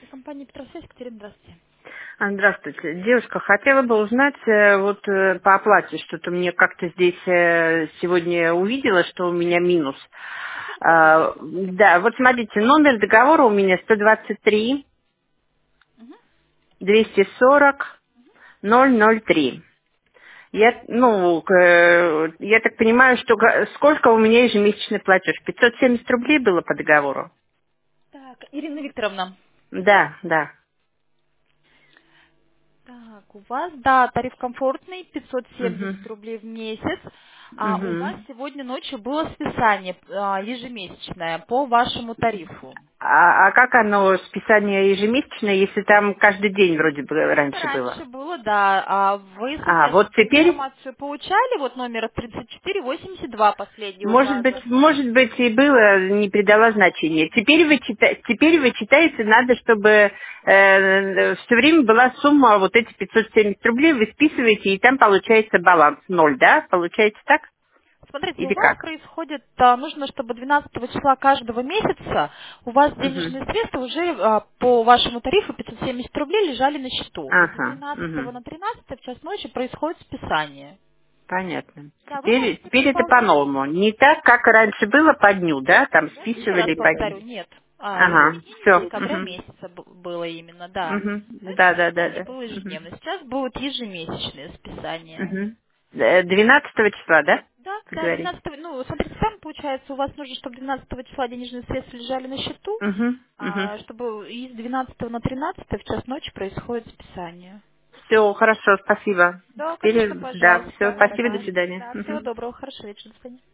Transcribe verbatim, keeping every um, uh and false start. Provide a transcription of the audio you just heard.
компания Петросвязь, Екатерина, здравствуйте. А, Здравствуйте. Девушка, хотела бы узнать э, вот э, по оплате, что-то мне как-то здесь э, сегодня увидела, что у меня минус. В чем проблема? А, да, вот смотрите, номер договора у меня сто двадцать три Мгм. двести сорок ноль ноль три. Я, ну, к- э, я так понимаю, что га- сколько у меня ежемесячный платеж? пятьсот семьдесят рублей было по договору? Так, Ирина Викторовна. Да, да. Так, у вас, да, тариф комфортный, пятьсот семьдесят Мгм. рублей в месяц. А у вас Мгм. сегодня ночью было списание а, ежемесячное по вашему тарифу. А, а как оно, списание ежемесячное, если там каждый день вроде бы Это раньше было? раньше было, да. А вы, А, вот соответственно, теперь, информацию получали, вот номера тридцать четыре восемьдесят два последний может быть, указан. может быть и было, не придала значения. Теперь вы, чита- теперь вы читаете, надо, чтобы все время была сумма, вот эти пятьсот семьдесят рублей, вы списываете, и там получается баланс ноль, да? Получается так? Смотрите, у Или вас как? происходит, а, нужно, чтобы двенадцатого числа каждого месяца у вас Угу. денежные средства уже а, по вашему тарифу пятьсот семьдесят рублей лежали на счету. И с Ага, двенадцатого угу. на тринадцатое в час ночи происходит списание. Понятно. Да, вы Теперь, можете теперь это пополнить. по-новому. Не так, как раньше было по дню, да? Там Да, еще раз списывали по дню. повторю, нет. А, Ага, изменение с все. декабря месяца б- было именно, да. Угу. Раньше Да, да, да, списание да. было Угу. ежедневно, сейчас будут ежемесячные списания. Угу. Двенадцатого числа, да? Да, Вы да, говорите? двенадцатого, ну, смотрите, там получается, у вас нужно, чтобы двенадцатого числа денежные средства лежали на счету, Угу. Угу. а, чтобы из двенадцатого на тринадцатое в час ночи происходит списание. Все, хорошо, спасибо. Да, конечно, Теперь, да, все, пожалуйста. спасибо, до Ага. свидания. Да, всего Мгм. доброго, хорошего вечера, до свидания.